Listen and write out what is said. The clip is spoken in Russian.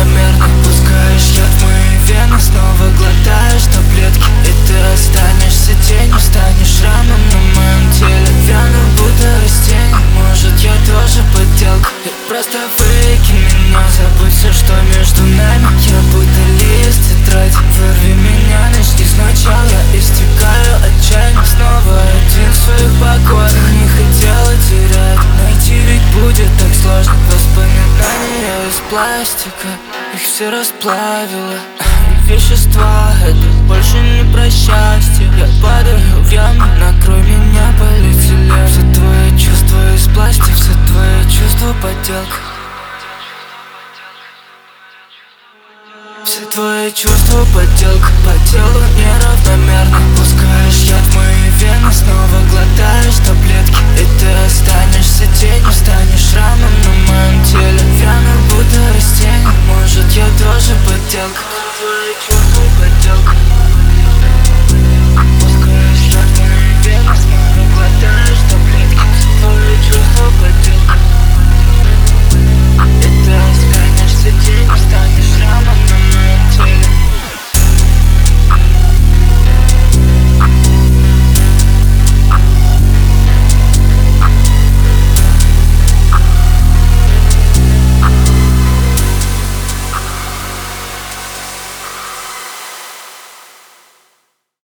неравномерно. Пускаешь яд в мои вены, снова глотаешь таблетки. И ты останешься тенью, станешь шрамом на моем теле. Вяну, будто растение, может я тоже подделка. И просто выкинь меня, забудь все, что между нами. Я будто лист тетради, вырви меня, начни сначала. Я истекаю отчаянно, снова один в своих покоях. Не хотела терять, найти ведь будет так сложно. Воспоминания из пластика, их все расплавило. И вещества, это больше не про счастье. Я падаю в яму, накрой меня полиэтилен. Все твои чувства из пластика, все твои чувства подделка. Все твои чувства подделка, по телу неравномерно. Пускаешь яд в мои вены, снова глотаешь